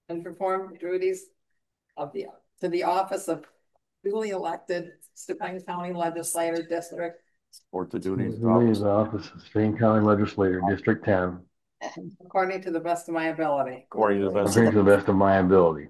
and perform duties of to the office of duly elected Steuben County Legislator District Or to duties the office of Spain County Legislator, District 10, according to the best of my ability. according to the best according to the best of my ability.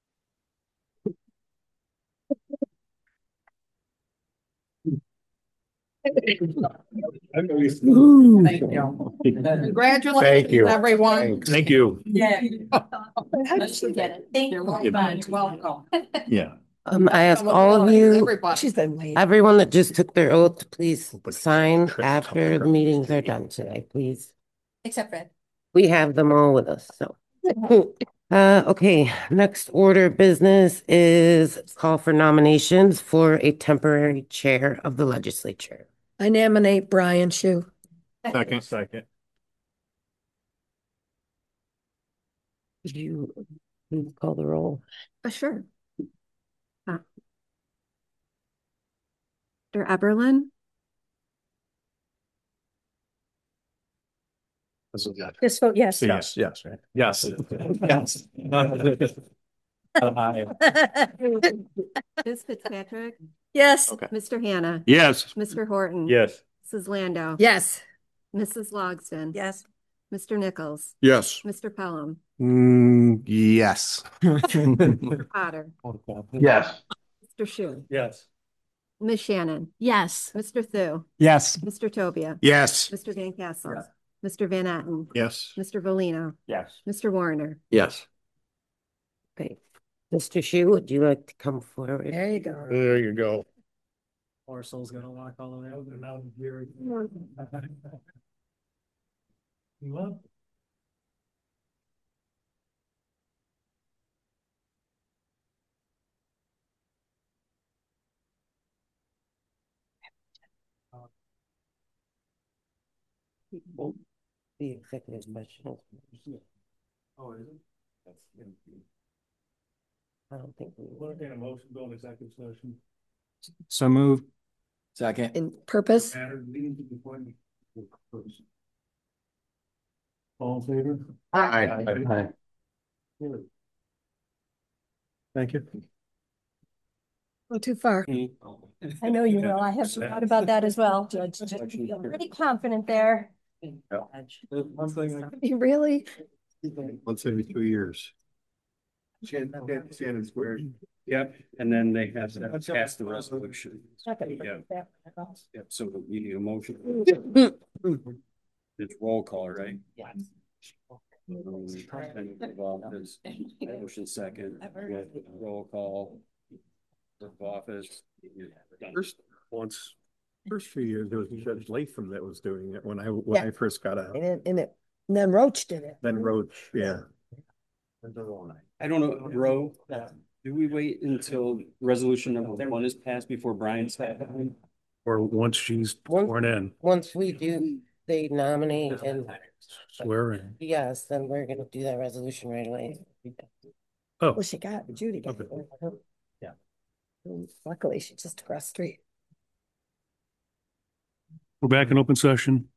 Thank you. Congratulations, Thank you. everyone. Thank you. Yeah. How did you get it? Thank you. Welcome. Yeah. I ask all of you, Everybody. She's been waiting. everyone that just took their oath, to please sign after the meetings are done today, please. Except Fred. We have them all with us, so. Okay, next order of business is call for nominations for a temporary chair of the legislature. I nominate Brian Shu. Second. Could you please call the roll? Sure. Dr. Eberlin. Just vote yes. Yes, right. Yes. Yes. Ms. Fitzpatrick, Yes. Okay. Mr. Hannah, Yes. Mr. Horton. Yes. Mrs. Landau. Yes. Mrs. Logston. Yes. Mr. Nichols. Yes. Mr. Pelham. Yes. Mr. Potter. Yes. Mr. Shu. Yes. Ms. Shannon. Yes. Mr. Thu. Yes. Mr. Tobia. Yes. Mr. Van Castle. Mr. Van Atten. Yes. Mr. Volino. Yes. Mr. Warner. Yes. Okay, Mr. Shu, would you like to come forward? There you go. There you go. Parcel's gonna walk all the way over and out here. You up? The executive session. Oh, is it? I don't think we What kind of motion going executive session? So moved. Second. In purpose? Matter leading to the appointment. All in favor? Aye. Thank you. Go too far. I know you will. I have thought about that as well, Judge. I'm pretty confident there. One thing. You really? Once every 2 years. Shannon Square. Yep, and then they have to pass the resolution. Yeah. Yep, so we need a motion. It's roll call, right? Yeah. Motion second, roll call. Of office. First few years, there was Judge Latham that was doing it when I first got out. And then Roach did it. Then Roach, yeah. I don't know, Ro, do we wait until resolution number 1 is passed before Brian's? Or once she's sworn in, Once we do, they nominate and swear in. yes, then we're gonna do that resolution right away. Oh, Well, she got Judy. Got Okay. it. Yeah. Luckily, she's just across the street. we're back in open session.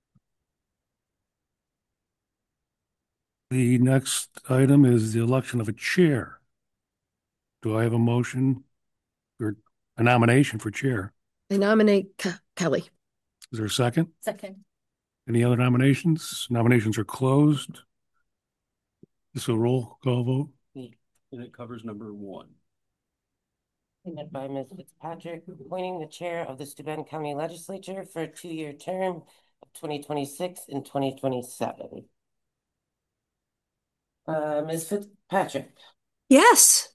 The next item is the election of a chair. Do I have a motion or a nomination for chair? I nominate Kelly. Is there a second? Second. Any other nominations? Nominations are closed. This is a roll call vote. And it covers number 1. Appointed by Ms. Fitzpatrick, appointing the chair of the Steuben County Legislature for a 2-year term of 2026 and 2027. Ms. Fitzpatrick. Yes.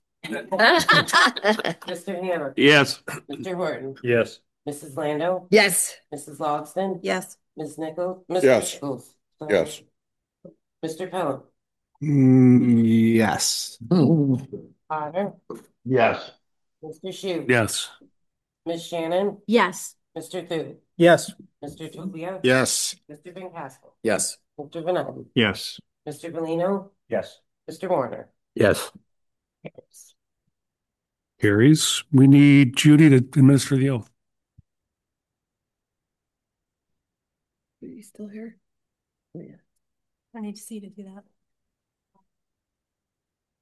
Mr. Hannah. Yes. Mr. Horton. Yes. Mrs. Landau. Yes. Mrs. Logston. Yes. Ms. Nichols. Mr. Yes. Nichols. Sorry. Yes. Mr. Pelham. Yes. Potter. Yes. Mr. Shu. Yes. Ms. Shannon. Yes. Mr. Thu. Yes. Mr. Tobia. Yes. Mr. Van Castle. Yes. Mr. Van Atten. Yes. Mr. Volino. Yes. Mr. Warner. Yes. Carries. We need Judy to administer the oath. Are you still here? Yeah. I need to see to do that.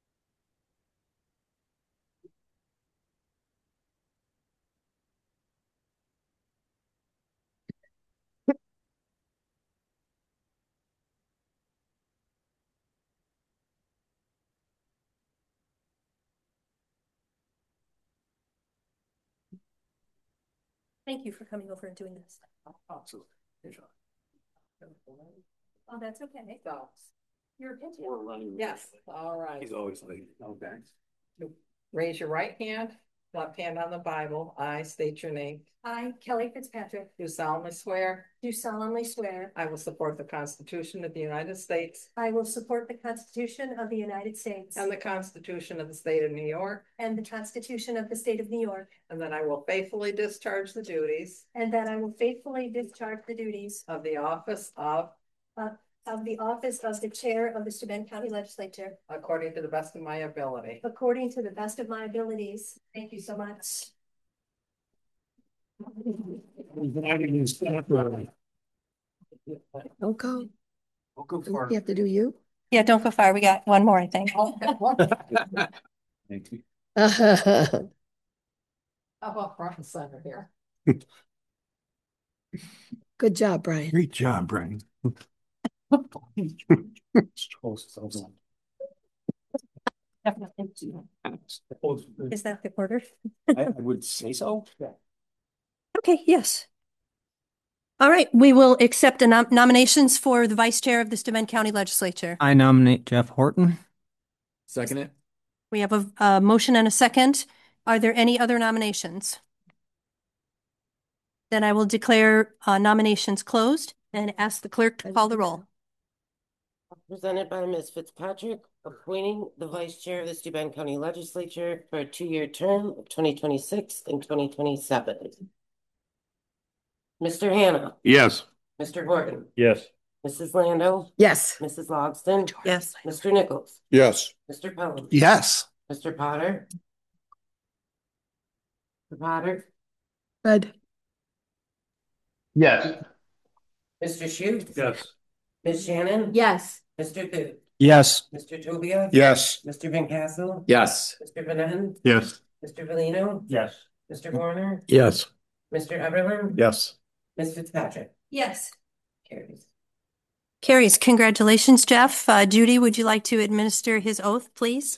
Thank you for coming over and doing this. Oh, that's okay. So, Your opinion. We're running. yes, all right. He's always late. Okay. Raise your right hand, left hand on the Bible. I state your name. I, Kelly Fitzpatrick, Do solemnly swear do solemnly swear I will support the Constitution of the United States I will support the Constitution of the United States and the Constitution of the State of New York, and the Constitution of the State of New York, and that I will faithfully discharge the duties and that I will faithfully discharge the duties of the office of of the Chair of the Steuben County Legislature according to the best of my ability. according to the best of my abilities. Thank you so much. Don't go. We'll go for You have to do you. Yeah, don't go far. We got one more, I think. Thank you. How about front and center here? Good job, Brian. Great job, Brian. Is that the order? I would say so. Okay, yes. All right, we will accept the nominations for the Vice Chair of the Steuben County Legislature. I nominate Jeff Horton. Second it. We have a motion and a second. Are there any other nominations? Then I will declare nominations closed and ask the clerk to call the roll. Presented by Ms. Fitzpatrick, appointing the Vice Chair of the Steuben County Legislature for a 2-year term of 2026 and 2027. Mr. Hannah, Yes. Mr. Horton, Yes. Mrs. Lando, Yes. Mrs. Logston, Yes. Mr. Nichols, Yes. Mr. Pelham, Yes. Mr. Potter. Mr. Potter, Good. Yes. Mr. Shu. Yes. Ms. Shannon. Yes. Mr. Booth, Yes. Mr. Tobia. Yes. Mr. Van Castle. Yes. Mr. Benet, Yes. Mr. Valino, Yes. Mr. Warner, Yes. Mr. Everland. Yes. Ms. Fitzpatrick. Yes. Carries. Carries. Congratulations, Jeff. Judy, would you like to administer his oath, please?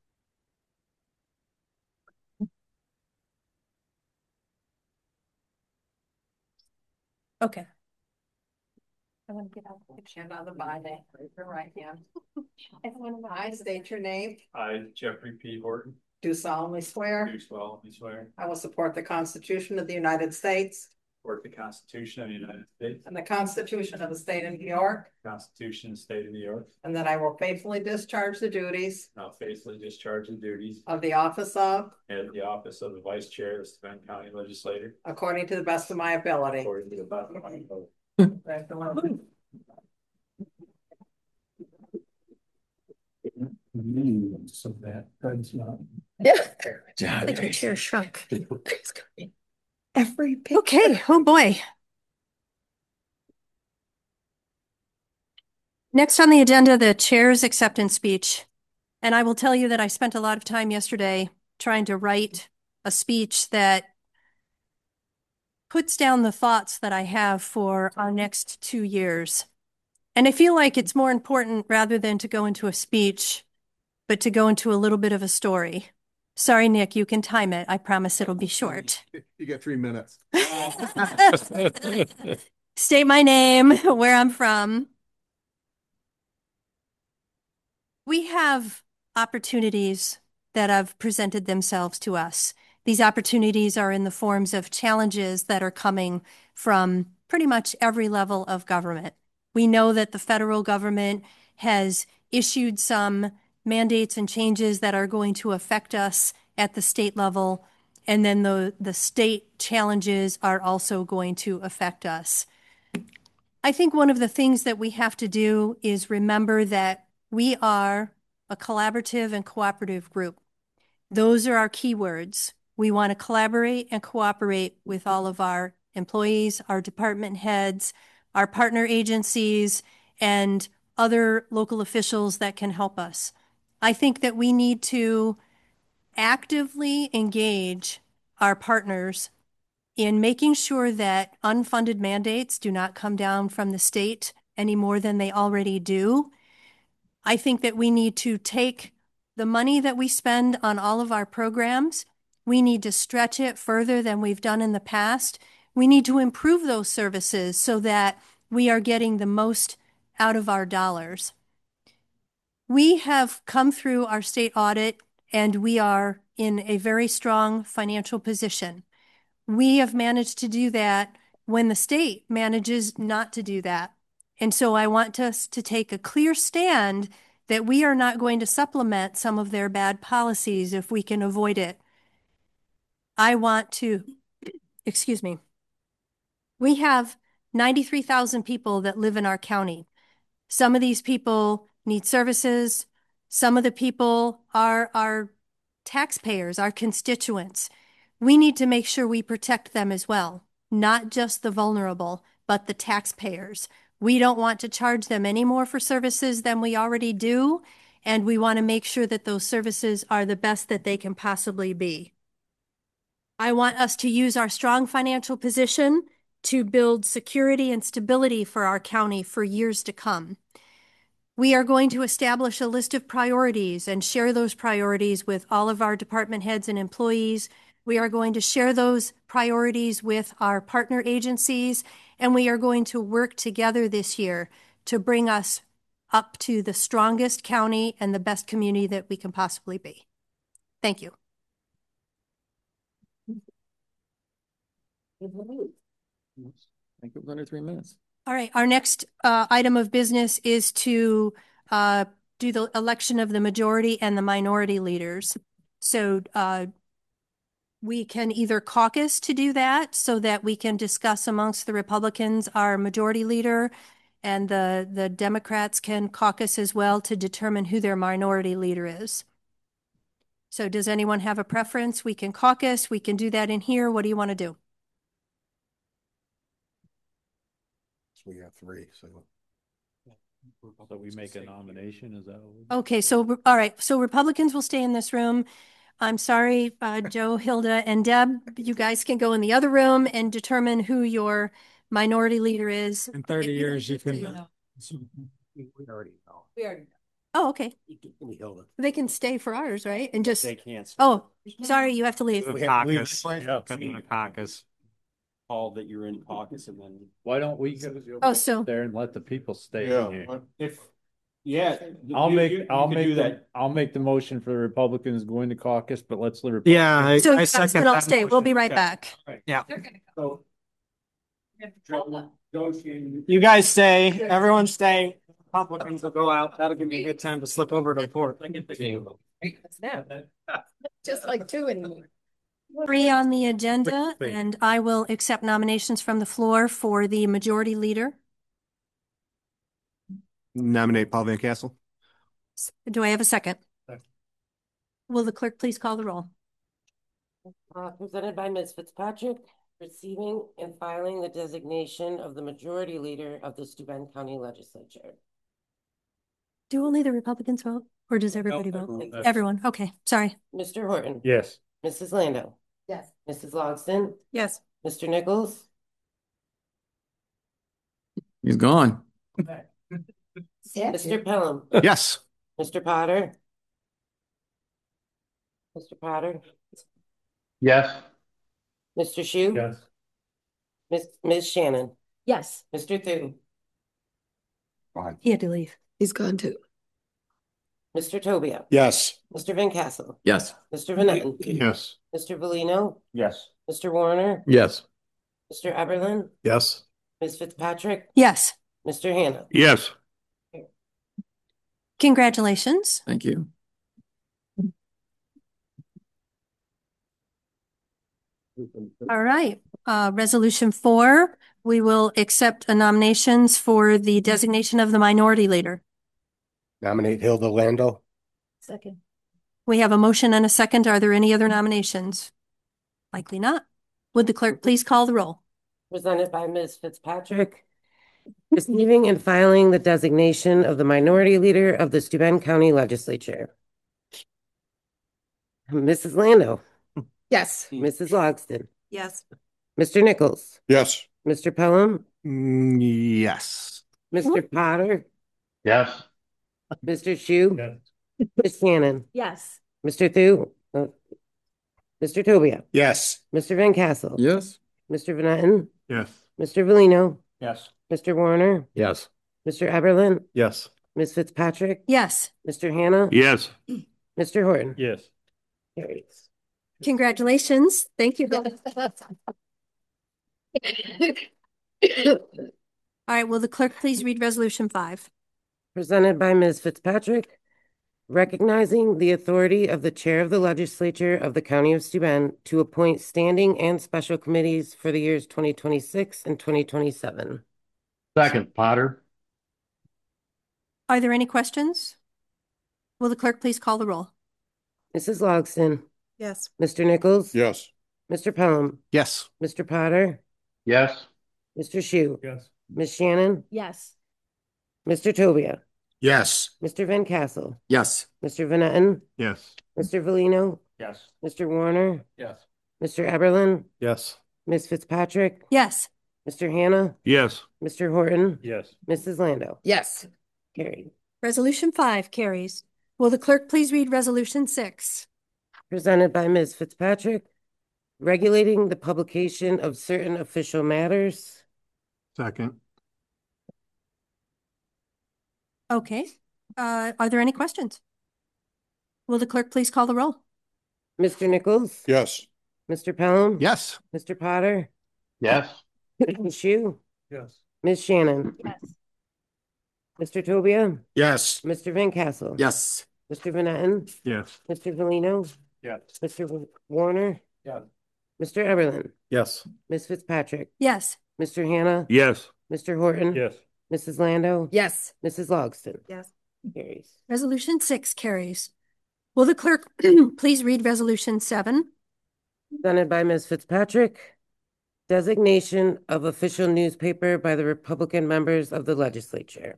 Okay. I want to get out. Hand on the Bible, raise your right hand. I state your name. I, Jeffrey P. Horton, Do solemnly swear do solemnly swear I will support the Constitution of the United States to support the Constitution of the United States, and the Constitution of the State of New York, the Constitution of the State of New York, and that I will faithfully discharge the duties and I'll faithfully discharge the duties of the office of of the office of the Vice Chair of the Steuben County Legislature according to the best of my ability. according to the best of my ability. Congratulations. So that's not. Yeah. Like your chair shrunk. Every picture. Okay, oh boy. Next on the agenda, the chair's acceptance speech. And I will tell you that I spent a lot of time yesterday trying to write a speech that puts down the thoughts that I have for our next 2 years. And I feel like it's more important rather than to go into a speech, but to go into a little bit of a story. Sorry, Nick, you can time it. I promise it'll be short. You got 3 minutes. State my name, where I'm from. We have opportunities that have presented themselves to us. These opportunities are in the forms of challenges that are coming from pretty much every level of government. We know that the federal government has issued some mandates and changes that are going to affect us at the state level. And then the state challenges are also going to affect us. I think one of the things that we have to do is remember that we are a collaborative and cooperative group. Those are our key words. We want to collaborate and cooperate with all of our employees, our department heads, our partner agencies, and other local officials that can help us. I think that we need to actively engage our partners in making sure that unfunded mandates do not come down from the state any more than they already do. I think that we need to take the money that we spend on all of our programs, we need to stretch it further than we've done in the past, We need to improve those services so that we are getting the most out of our dollars. We have come through our state audit and we are in a very strong financial position. We have managed to do that when the state manages not to do that. And so I want us to take a clear stand that we are not going to supplement some of their bad policies if we can avoid it. I want to, excuse me, we have 93,000 people that live in our county. Some of these people need services. Some of the people are our taxpayers, our constituents. We need to make sure we protect them as well, not just the vulnerable, but the taxpayers. We don't want to charge them any more for services than we already do, and we want to make sure that those services are the best that they can possibly be. I want us to use our strong financial position to build security and stability for our county for years to come. We are going to establish a list of priorities and share those priorities with all of our department heads and employees. We are going to share those priorities with our partner agencies, and we are going to work together this year to bring us up to the strongest county and the best community that we can possibly be. Thank you. I think it was under 3 minutes. All right, our next item of business is to do the election of the majority and the minority leaders. So we can either caucus to do that so that we can discuss amongst the Republicans our majority leader, and the Democrats can caucus as well to determine who their minority leader is. So does anyone have a preference? We can caucus, we can do that in here. What do you want to do? We got 3, so. So we make a nomination, is that what we? Okay, so, all right, so Republicans will stay in this room. I'm sorry, Joe, Hilda, and Deb, you guys can go in the other room and determine who your minority leader is. In 30 years, you can. We already know. We already. Oh, okay. We held it. They can stay for ours, right? And just, They can't. oh, sorry, you have to leave. Caucus. Yeah, caucus. Call that you're in caucus and then. Why don't we Oh, go so, there and let the people stay in here? If, yeah. I'll you- make, you I'll could make do that, I'll make the motion for the Republicans going to caucus, but let's the. Yeah, so you guys can all stay. We'll be right back. Yeah. They're gonna So. go. You guys stay, everyone stay. Republicans will go out. That'll give me a good time to slip over to the port. Just like 2 anymore. 3 on the agenda, and I will accept nominations from the floor for the majority leader. Nominate Paul Van Castle. Do I have a second? Will the clerk please call the roll? Presented by Ms. Fitzpatrick, receiving and filing the designation of the majority leader of the Steuben County Legislature. Do only the Republicans vote, or does everybody vote? everyone. Everyone, okay, sorry. Mr. Horton. Yes. Mrs. Lando. Yes. Mrs. Logston. Yes. Mr. Nichols. He's gone. Mr. Pelham. Yes. Mr. Potter. Mr. Potter. Yes. Mr. Shu. Yes. Ms. Shannon. Yes. Mr. Thu. He had to leave. He's gone too. Mr. Tobia. Yes. Mr. Van Castle. Yes. Mr. Van Etten. Yes. Mr. Valino. Yes. Mr. Warner. Yes. Mr. Eberlin. Yes. Ms. Fitzpatrick. Yes, Mr. Hannah. Yes. congratulations. Thank you. All right, resolution 4, we will accept nominations for the designation of the minority leader. Nominate Hilda Lando. Second. We have a motion and a second. Are there any other nominations? Likely not. Would the clerk please call the roll? Presented by Ms. Fitzpatrick. Receiving and filing the designation of the minority leader of the Steuben County Legislature. Mrs. Lando. Yes. Mrs. Logston. Yes. Mr. Nichols. Yes. Mr. Pelham. Yes. Mr. Potter. Yes. Mr. Shu. Ms. Shannon. Yes. Mr. Thu. Mr. Tobia. Yes. Mr. Van Castle. Yes. Mr. Van Etten, Yes. Mr. Valino, Yes. Mr. Warner, Yes. Mr. Eberlin, Yes. Ms. Fitzpatrick, Yes, Mr. Hannah, Yes. Mr. Horton. Yes. Carries. congratulations. Thank you. All right, will the clerk please read Resolution 5? Presented by Ms. Fitzpatrick, recognizing the authority of the Chair of the Legislature of the County of Steuben to appoint standing and special committees for the years 2026 and 2027. Second, Potter. Are there any questions? Will the clerk please call the roll? Mrs. Logston, Yes. Mr. Nichols, Yes. Mr. Pelham, Yes. Mr. Potter, Yes. Mr. Shu, Yes. Ms. Shannon, Yes. Mr. Tobia, Yes. Mr. Van Castle, Yes. Mr. Van Etten, Yes. Mr. Valino, Yes. Mr. Warner, Yes. Mr. Eberlin, Yes. Ms. Fitzpatrick, Yes, Mr. Hannah, Yes. Mr. Horton, Yes. Mrs. Lando. Yes. Carried. Resolution 5 carries. Will the clerk please read Resolution 6? Presented by Ms. Fitzpatrick, regulating the publication of certain official matters. Second. Okay, are there any questions? Will the clerk please call the roll? Mr. Nichols, Yes. Mr. Pelham, Yes. Mr. Potter, Yes. Mr. Shu, Yes. Ms. Shannon, Yes. Mr. Tobia, Yes. Mr. Van Castle, Yes. Mr. Van Etten, Yes. Mr. Valino, Yes. Mr. Warner, Yes. Mr. Eberlin, Yes. Ms. Fitzpatrick, Yes, Mr. Hannah, Yes. Mr. Horton, Yes. Mrs. Lando, Yes. Mrs. Logston. Yes. Carries. Resolution 6 carries. Will the clerk please read Resolution 7? Presented by Ms. Fitzpatrick, designation of official newspaper by the Republican members of the legislature.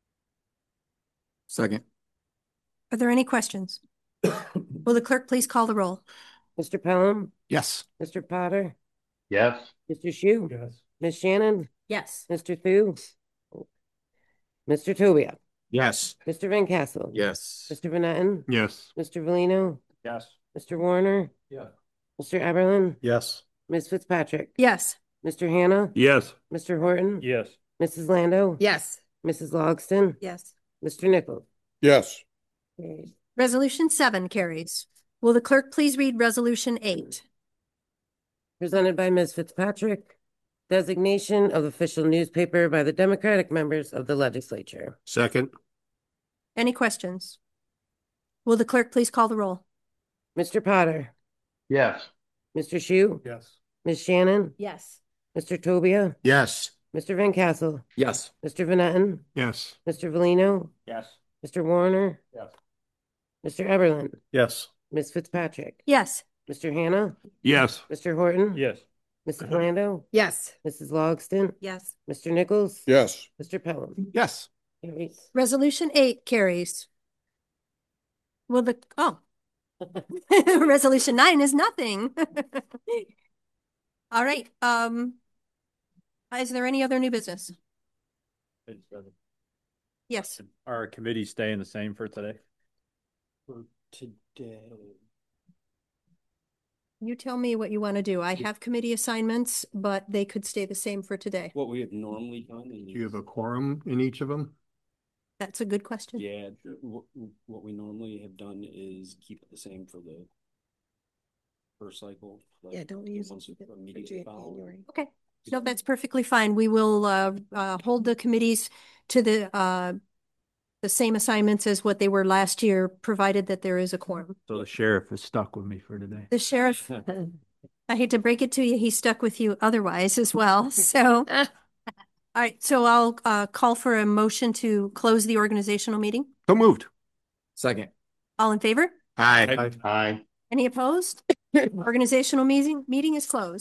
Second. Are there any questions? Will the clerk please call the roll? Mr. Pelham, Yes. Mr. Potter, Yes. Mr. Shu, Yes. Ms. Shannon, Yes. Mr. Thu, Mr. Tobia, Yes. Mr. Van Castle, Yes. Mr. Van Etten, Yes. Mr. Valino, Yes. Mr. Warner, Yeah. Mr. Eberlin, Yes. Ms. Fitzpatrick, Yes, Mr. Hannah, Yes. Mr. Horton, Yes. Mrs. Lando, Yes. Mrs. Logston, Yes. Mr. Nichols. Yes. Carries. Resolution 7 carries. Will the clerk please read Resolution 8? Presented by Ms. Fitzpatrick, designation of official newspaper by the Democratic members of the legislature. Second. Any questions? Will the clerk please call the roll? Mr. Potter, Yes. Mr. Shu, Yes. Ms. Shannon, Yes. Mr. Tobia, Yes. Mr. Van Castle, Yes. Mr. Van Etten, Yes. Mr. Valino, Yes. Mr. Warner, Yes. Mr. Eberlin, Yes. Ms. Fitzpatrick, Yes, Mr. Hannah, Yes. Mr. Horton, Yes. Mrs. Lando, Yes. Mrs. Logston, Yes. Mr. Nichols, Yes. Mr. Pelham. Yes. Carries. Resolution 8 carries. Will the, Resolution 9 is nothing. All right, is there any other new business? Yes, Are our committees staying the same for today? For today. you tell me what you want to do. I have committee assignments, but they could stay the same for today. What we have normally done Do is. you have a quorum in each of them? That's a good question. Yeah, what we normally have done is keep it the same for the first cycle. like Yeah, don't we use once it a for immediately following. January? Okay, no, that's perfectly fine. We will hold the committees to the same assignments as what they were last year, provided that there is a quorum. So the sheriff is stuck with me for today. The sheriff, I hate to break it to you, he's stuck with you otherwise as well. So, all right, so I'll call for a motion to close the organizational meeting. So moved. Second. All in favor? Aye. Aye. Any opposed? Organizational meeting is closed.